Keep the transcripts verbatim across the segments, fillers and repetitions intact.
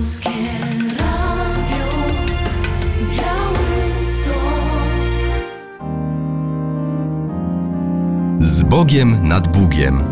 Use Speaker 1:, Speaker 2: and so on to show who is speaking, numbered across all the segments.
Speaker 1: Polskie Radio Białystok.
Speaker 2: Z Bogiem nad Bugiem.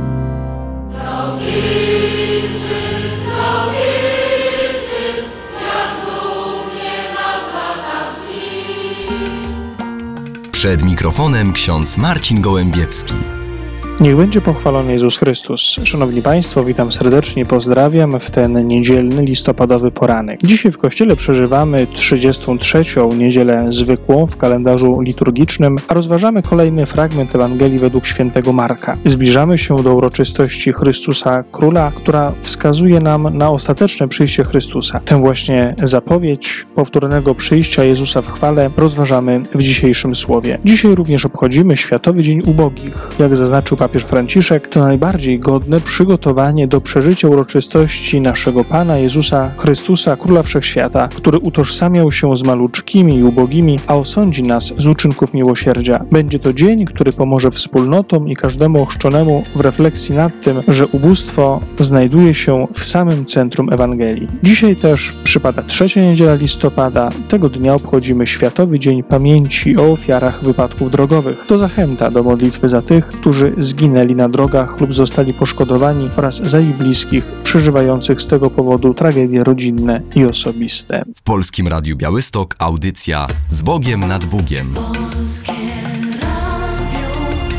Speaker 2: Przed mikrofonem ksiądz Marcin Gołębiewski.
Speaker 3: Niech będzie pochwalony Jezus Chrystus. Szanowni Państwo, witam serdecznie, pozdrawiam w ten niedzielny, listopadowy poranek. Dzisiaj w Kościele przeżywamy trzydziestą trzecią niedzielę zwykłą w kalendarzu liturgicznym, a rozważamy kolejny fragment Ewangelii według świętego Marka. Zbliżamy się do uroczystości Chrystusa Króla, która wskazuje nam na ostateczne przyjście Chrystusa. Tę właśnie zapowiedź powtórnego przyjścia Jezusa w chwale rozważamy w dzisiejszym słowie. Dzisiaj również obchodzimy Światowy Dzień Ubogich. Jak zaznaczył papież Franciszek, to najbardziej godne przygotowanie do przeżycia uroczystości naszego Pana Jezusa Chrystusa, Króla Wszechświata, który utożsamiał się z maluczkimi i ubogimi, a osądzi nas z uczynków miłosierdzia. Będzie to dzień, który pomoże wspólnotom i każdemu ochrzczonemu w refleksji nad tym, że ubóstwo znajduje się w samym centrum Ewangelii. Dzisiaj też przypada trzecia niedziela listopada. Tego dnia obchodzimy Światowy Dzień Pamięci o ofiarach wypadków drogowych. To zachęta do modlitwy za tych, którzy zginęli na drogach lub zostali poszkodowani oraz za ich bliskich przeżywających z tego powodu tragedie rodzinne i osobiste.
Speaker 2: W Polskim Radiu Białystok audycja Z Bogiem nad Bugiem.
Speaker 1: Polskie Radio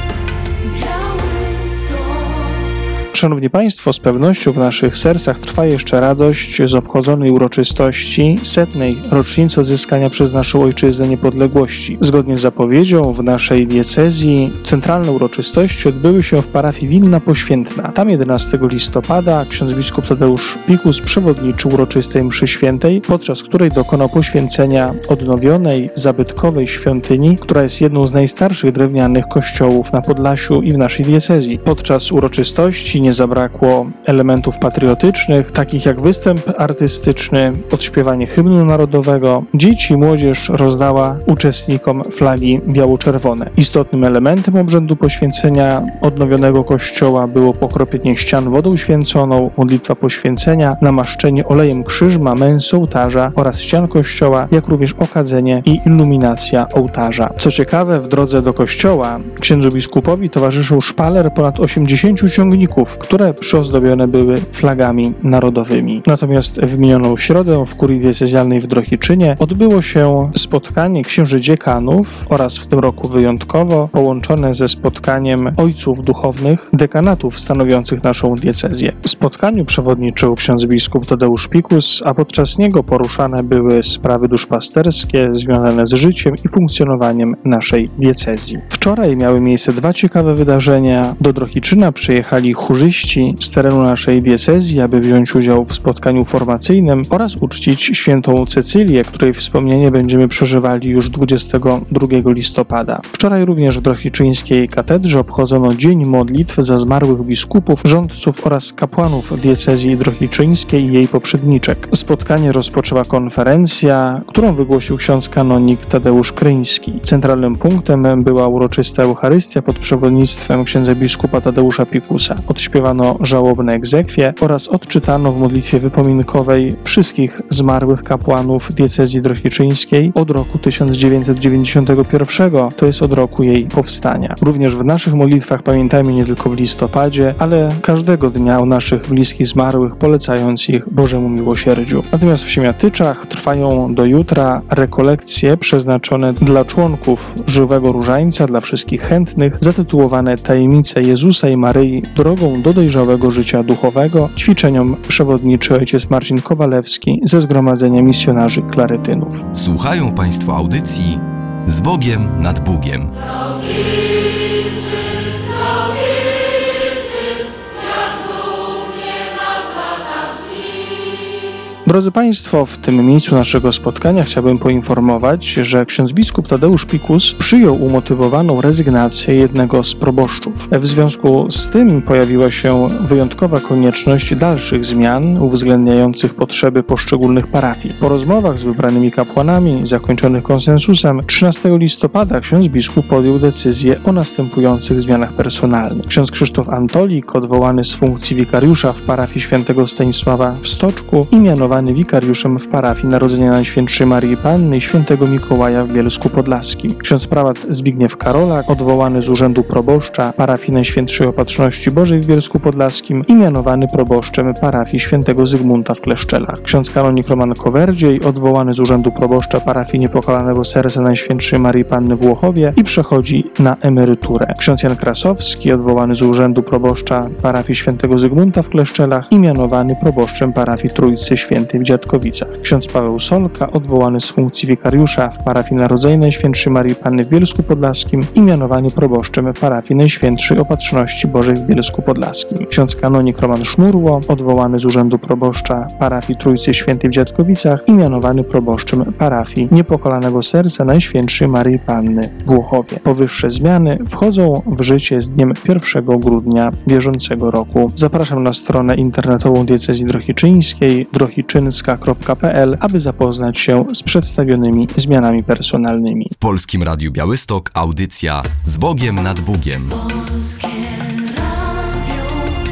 Speaker 1: Białystok.
Speaker 3: Szanowni Państwo, z pewnością w naszych sercach trwa jeszcze radość z obchodzonej uroczystości setnej rocznicy odzyskania przez naszą ojczyznę niepodległości. Zgodnie z zapowiedzią w naszej diecezji centralne uroczystości odbyły się w parafii Winna Poświętna. Tam jedenastego listopada ksiądz biskup Tadeusz Pikus przewodniczył uroczystej mszy świętej, podczas której dokonał poświęcenia odnowionej, zabytkowej świątyni, która jest jedną z najstarszych drewnianych kościołów na Podlasiu i w naszej diecezji. Podczas uroczystości nie zabrakło elementów patriotycznych, takich jak występ artystyczny, odśpiewanie hymnu narodowego. Dzieci i młodzież rozdała uczestnikom flagi biało-czerwone. Istotnym elementem obrzędu poświęcenia odnowionego kościoła było pokropienie ścian wodą święconą, modlitwa poświęcenia, namaszczenie olejem krzyżma, męs ołtarza oraz ścian kościoła, jak również okadzenie i iluminacja ołtarza. Co ciekawe, w drodze do kościoła księdzu biskupowi towarzyszył szpaler ponad osiemdziesięciu ciągników, które przyozdobione były flagami narodowymi. Natomiast w minioną środę w kurii diecezjalnej w Drohiczynie odbyło się spotkanie księży dziekanów oraz w tym roku wyjątkowo połączone ze spotkaniem ojców duchownych dekanatów stanowiących naszą diecezję. W spotkaniu przewodniczył ksiądz biskup Tadeusz Pikus, a podczas niego poruszane były sprawy duszpasterskie związane z życiem i funkcjonowaniem naszej diecezji. Wczoraj miały miejsce dwa ciekawe wydarzenia. Do Drohiczyna przyjechali chórzyści z terenu naszej diecezji, aby wziąć udział w spotkaniu formacyjnym oraz uczcić świętą Cecylię, której wspomnienie będziemy przeżywali już dwudziestego drugiego listopada. Wczoraj również w Drohiczyńskiej katedrze obchodzono Dzień Modlitw za zmarłych biskupów, rządców oraz kapłanów diecezji drohiczyńskiej i jej poprzedniczek. Spotkanie rozpoczęła konferencja, którą wygłosił ksiądz kanonik Tadeusz Kryński. Centralnym punktem była uroczysta Eucharystia pod przewodnictwem księdza biskupa Tadeusza Pikusa. Odśpiewano żałobne egzekwie oraz odczytano w modlitwie wypominkowej wszystkich zmarłych kapłanów diecezji drohiczyńskiej od roku tysiąc dziewięćset dziewięćdziesiątego pierwszego, to jest od roku jej powstania. Również w naszych modlitwach pamiętajmy nie tylko w listopadzie, ale każdego dnia o naszych bliskich zmarłych, polecając ich Bożemu miłosierdziu. Natomiast w Siemiatyczach trwają do jutra rekolekcje przeznaczone dla członków Żywego Różańca, dla wszystkich chętnych, zatytułowane Tajemnice Jezusa i Maryi drogą do dojrzałego życia duchowego. Ćwiczeniom przewodniczy ojciec Marcin Kowalewski ze Zgromadzenia Misjonarzy Klaretynów.
Speaker 2: Słuchają Państwo audycji Z Bogiem nad Bugiem.
Speaker 3: Drodzy Państwo, w tym miejscu naszego spotkania chciałbym poinformować, że ksiądz biskup Tadeusz Pikus przyjął umotywowaną rezygnację jednego z proboszczów. W związku z tym pojawiła się wyjątkowa konieczność dalszych zmian uwzględniających potrzeby poszczególnych parafii. Po rozmowach z wybranymi kapłanami, zakończonych konsensusem, trzynastego listopada ksiądz biskup podjął decyzję o następujących zmianach personalnych. Ksiądz Krzysztof Antolik, odwołany z funkcji wikariusza w parafii świętego Stanisława w Stoczku i mianowany mianowany wikariuszem w parafii Narodzenia Najświętszej Maryi Panny i Świętego Mikołaja w Bielsku Podlaskim. Ksiądz prałat Zbigniew Karolak, odwołany z urzędu proboszcza parafii Najświętszej Opatrzności Bożej w Bielsku Podlaskim i mianowany proboszczem parafii Świętego Zygmunta w Kleszczelach. Ksiądz kanonik Roman Kowerdziej, odwołany z urzędu proboszcza parafii Niepokalanego Serca Najświętszej Maryi Panny w Łochowie i przechodzi na emeryturę. Ksiądz Jan Krasowski, odwołany z urzędu proboszcza parafii Świętego Zygmunta w Kleszczelach i mianowany proboszczem parafii Trójcy Świętej w Dziadkowicach. Ksiądz Paweł Solka, odwołany z funkcji wikariusza w parafii Narodzenia Najświętszej Maryi Panny w Bielsku Podlaskim i mianowany proboszczem parafii Najświętszej Opatrzności Bożej w Bielsku Podlaskim. Ksiądz kanonik Roman Szmurło, odwołany z urzędu proboszcza parafii Trójcy Świętej w Dziadkowicach i mianowany proboszczem parafii Niepokalanego Serca Najświętszej Maryi Panny w Łochowie. Powyższe zmiany wchodzą w życie z dniem pierwszego grudnia bieżącego roku. Zapraszam na stronę internetową Diecezji Drohiczyńskiej drohiczynska kropka p l, aby zapoznać się z przedstawionymi zmianami personalnymi.
Speaker 2: W Polskim Radiu Białystok audycja Z Bogiem nad Bugiem.
Speaker 1: Polskie Radio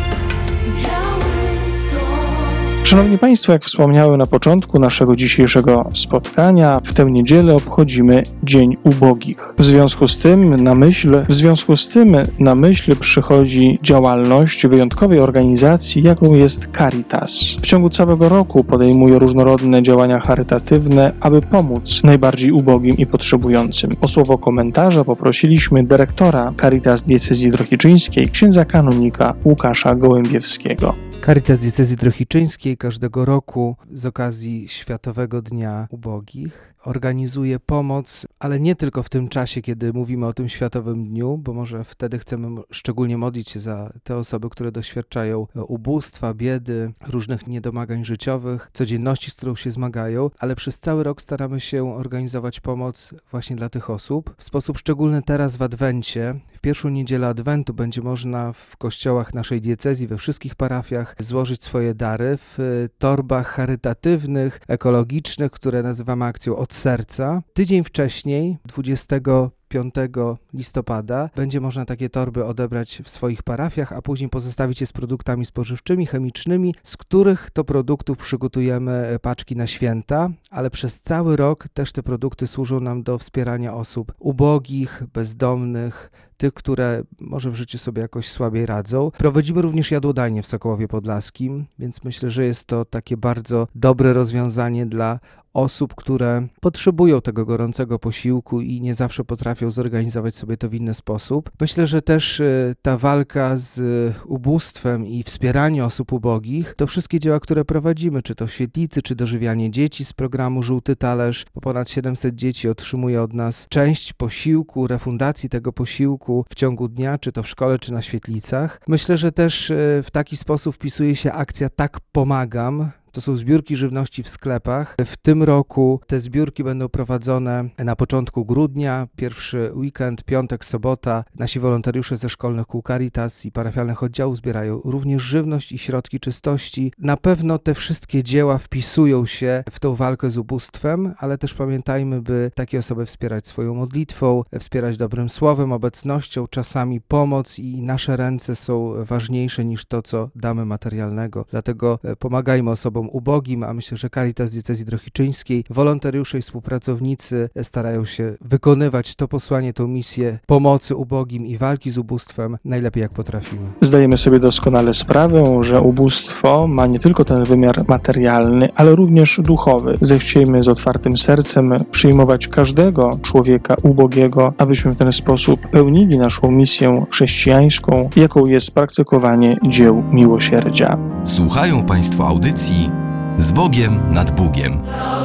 Speaker 1: Białystok.
Speaker 3: Szanowni Państwo, jak wspomniałem na początku naszego dzisiejszego spotkania, w tę niedzielę obchodzimy Dzień Ubogich. W związku z tym na myśl, w związku z tym na myśl przychodzi działalność wyjątkowej organizacji, jaką jest Caritas. W ciągu całego roku podejmuje różnorodne działania charytatywne, aby pomóc najbardziej ubogim i potrzebującym. O słowo komentarza poprosiliśmy dyrektora Caritas Diecezji Drohiczyńskiej, księdza kanonika Łukasza Gołębiewskiego.
Speaker 4: Caritas Diecezji Drohiczyńskiej każdego roku z okazji Światowego Dnia Ubogich organizuje pomoc, ale nie tylko w tym czasie, kiedy mówimy o tym Światowym Dniu, bo może wtedy chcemy szczególnie modlić się za te osoby, które doświadczają ubóstwa, biedy, różnych niedomagań życiowych, codzienności, z którą się zmagają, ale przez cały rok staramy się organizować pomoc właśnie dla tych osób. W sposób szczególny teraz w Adwencie, w pierwszą niedzielę Adwentu będzie można w kościołach naszej diecezji, we wszystkich parafiach złożyć swoje dary w torbach charytatywnych, ekologicznych, które nazywamy akcją Od Serca. Tydzień wcześniej, dwudziestego piątego listopada, będzie można takie torby odebrać w swoich parafiach, a później pozostawić je z produktami spożywczymi, chemicznymi, z których to produktów przygotujemy paczki na święta, ale przez cały rok też te produkty służą nam do wspierania osób ubogich, bezdomnych, tych, które może w życiu sobie jakoś słabiej radzą. Prowadzimy również jadłodajnię w Sokołowie Podlaskim, więc myślę, że jest to takie bardzo dobre rozwiązanie dla osób, które potrzebują tego gorącego posiłku i nie zawsze potrafią zorganizować sobie to w inny sposób. Myślę, że też ta walka z ubóstwem i wspieranie osób ubogich to wszystkie dzieła, które prowadzimy, czy to w świetlicy, czy dożywianie dzieci z programu Żółty Talerz, bo ponad siedemset dzieci otrzymuje od nas część posiłku, refundacji tego posiłku w ciągu dnia, czy to w szkole, czy na świetlicach. Myślę, że też w taki sposób wpisuje się akcja Tak Pomagam. To są zbiórki żywności w sklepach. W tym roku te zbiórki będą prowadzone na początku grudnia, pierwszy weekend, piątek, sobota. Nasi wolontariusze ze szkolnych kół Caritas i parafialnych oddziałów zbierają również żywność i środki czystości. Na pewno te wszystkie dzieła wpisują się w tą walkę z ubóstwem, ale też pamiętajmy, by takie osoby wspierać swoją modlitwą, wspierać dobrym słowem, obecnością, czasami pomoc i nasze ręce są ważniejsze niż to, co damy materialnego. Dlatego pomagajmy osobom ubogim, a myślę, że Caritas Diecezji Drohiczyńskiej, wolontariusze i współpracownicy starają się wykonywać to posłanie, tą misję pomocy ubogim i walki z ubóstwem najlepiej jak potrafimy.
Speaker 3: Zdajemy sobie doskonale sprawę, że ubóstwo ma nie tylko ten wymiar materialny, ale również duchowy. Zechciejmy z otwartym sercem przyjmować każdego człowieka ubogiego, abyśmy w ten sposób pełnili naszą misję chrześcijańską, jaką jest praktykowanie dzieł miłosierdzia.
Speaker 2: Słuchają Państwo audycji Z Bogiem nad Bugiem.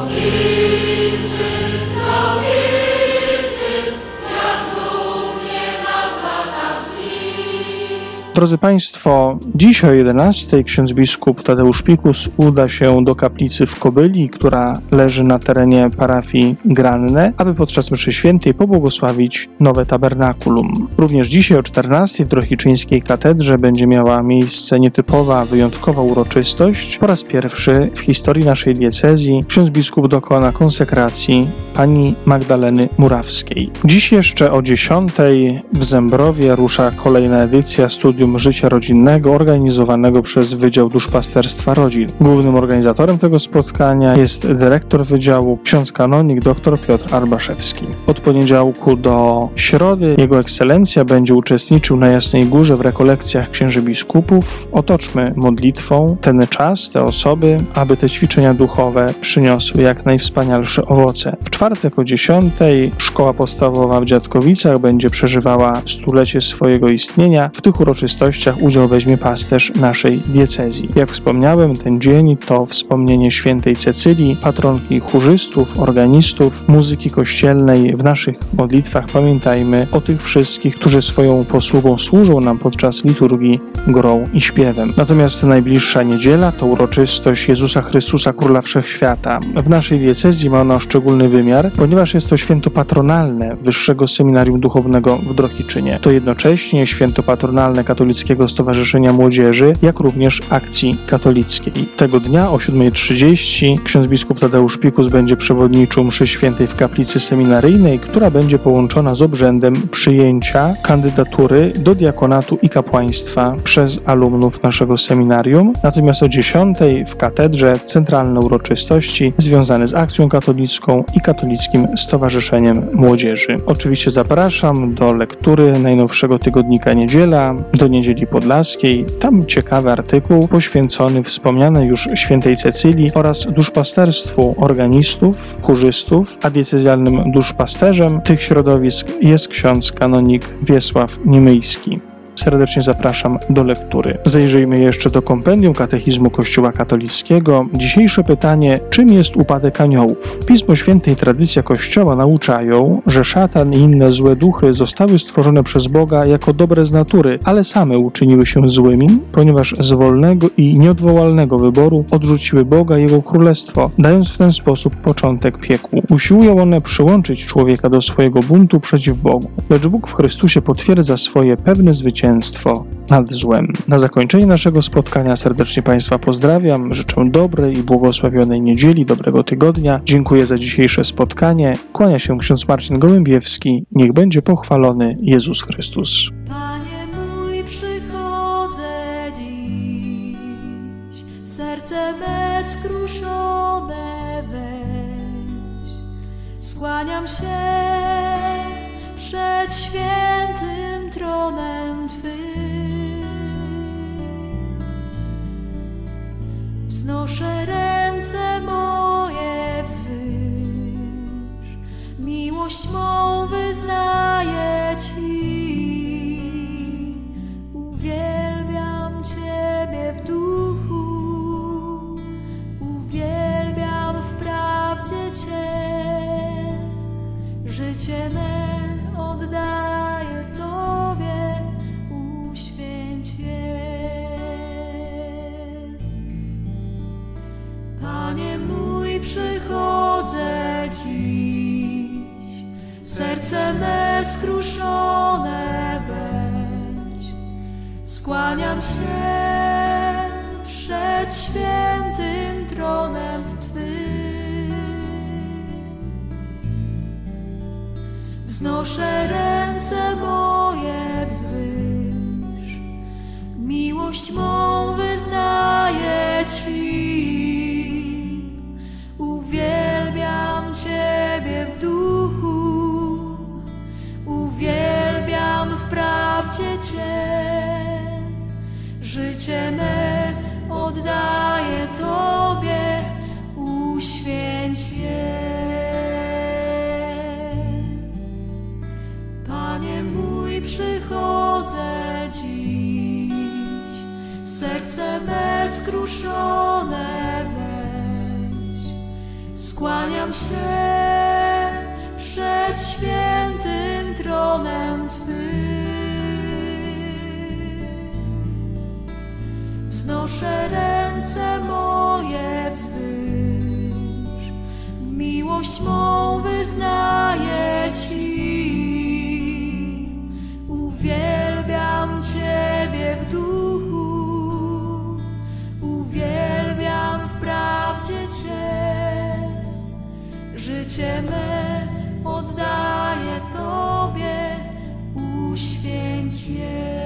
Speaker 3: Drodzy Państwo, dziś o jedenastej ksiądz biskup Tadeusz Pikus uda się do kaplicy w Kobyli, która leży na terenie parafii Granne, aby podczas mszy świętej pobłogosławić nowe tabernakulum. Również dzisiaj o czternastej w Drohiczyńskiej katedrze będzie miała miejsce nietypowa, wyjątkowa uroczystość. Po raz pierwszy w historii naszej diecezji ksiądz biskup dokona konsekracji pani Magdaleny Murawskiej. Dziś jeszcze o dziesiątej w Zembrowie rusza kolejna edycja studium Kompendium Życia Rodzinnego organizowanego przez Wydział Duszpasterstwa Rodzin. Głównym organizatorem tego spotkania jest dyrektor Wydziału, ksiądz kanonik dr Piotr Arbaszewski. Od poniedziałku do środy Jego Ekscelencja będzie uczestniczył na Jasnej Górze w rekolekcjach księży biskupów. Otoczmy modlitwą ten czas, te osoby, aby te ćwiczenia duchowe przyniosły jak najwspanialsze owoce. W czwartek o dziesiątej Szkoła Podstawowa w Dziadkowicach będzie przeżywała stulecie swojego istnienia. W tych uroczystościach udział weźmie pasterz naszej diecezji. Jak wspomniałem, ten dzień to wspomnienie świętej Cecylii, patronki chórzystów, organistów, muzyki kościelnej. W naszych modlitwach pamiętajmy o tych wszystkich, którzy swoją posługą służą nam podczas liturgii, grą i śpiewem. Natomiast najbliższa niedziela to uroczystość Jezusa Chrystusa, Króla Wszechświata. W naszej diecezji ma ona szczególny wymiar, ponieważ jest to święto patronalne Wyższego Seminarium Duchownego w Drohiczynie. To jednocześnie święto patronalne Katolickiego Stowarzyszenia Młodzieży, jak również Akcji Katolickiej. Tego dnia o siódma trzydzieści ksiądz biskup Tadeusz Pikus będzie przewodniczył mszy świętej w kaplicy seminaryjnej, która będzie połączona z obrzędem przyjęcia kandydatury do diakonatu i kapłaństwa przez alumnów naszego seminarium. Natomiast o dziesiątej w katedrze centralne uroczystości związane z Akcją Katolicką i Katolickim Stowarzyszeniem Młodzieży. Oczywiście zapraszam do lektury najnowszego tygodnika Niedziela, do Niedzieli Podlaskiej. Tam ciekawy artykuł poświęcony wspomnianej już świętej Cecylii oraz duszpasterstwu organistów, chórzystów, a diecezjalnym duszpasterzem tych środowisk jest ksiądz kanonik Wiesław Niemyjski. Serdecznie zapraszam do lektury. Zajrzyjmy jeszcze do kompendium Katechizmu Kościoła Katolickiego. Dzisiejsze pytanie: czym jest upadek aniołów? Pismo Święte i tradycja Kościoła nauczają, że szatan i inne złe duchy zostały stworzone przez Boga jako dobre z natury, ale same uczyniły się złymi, ponieważ z wolnego i nieodwołalnego wyboru odrzuciły Boga i Jego Królestwo, dając w ten sposób początek piekłu. Usiłują one przyłączyć człowieka do swojego buntu przeciw Bogu, lecz Bóg w Chrystusie potwierdza swoje pewne zwycięstwo nad złem. Na zakończenie naszego spotkania serdecznie Państwa pozdrawiam, życzę dobrej i błogosławionej niedzieli, dobrego tygodnia. Dziękuję za dzisiejsze spotkanie. Kłania się ksiądz Marcin Gołębiewski. Niech będzie pochwalony Jezus Chrystus.
Speaker 1: Panie mój, przychodzę dziś, serce me skruszone weź. Skłaniam się przed świętym tronem Twym. Wznoszę ręce moje wzwyż, miłość mą wyznaję Ci. Uwielbiam Ciebie w duchu, uwielbiam w prawdzie Cię. Życie me oddaję Tobie, uświęć je. Panie mój, przychodzę dziś, serce me skruszone weź. Skłaniam się przed świętym tronem Twym. Wznoszę ręce moje wzwyż, miłość mą wyznaję Ci. Uwielbiam Ciebie w duchu, uwielbiam w prawdzie Cię. Życie me oddaję Tobie, uświęć je. Panie mój, przychodzę dziś, serce me skruszone weź. Skłaniam się przed świętym tronem Twym. Wznoszę ręce moje wzwyż, miłość mą wyznaję Ci. Uwielbiam Ciebie w duchu, uwielbiam w prawdzie Cię. Życie me oddaję Tobie, uświęć je.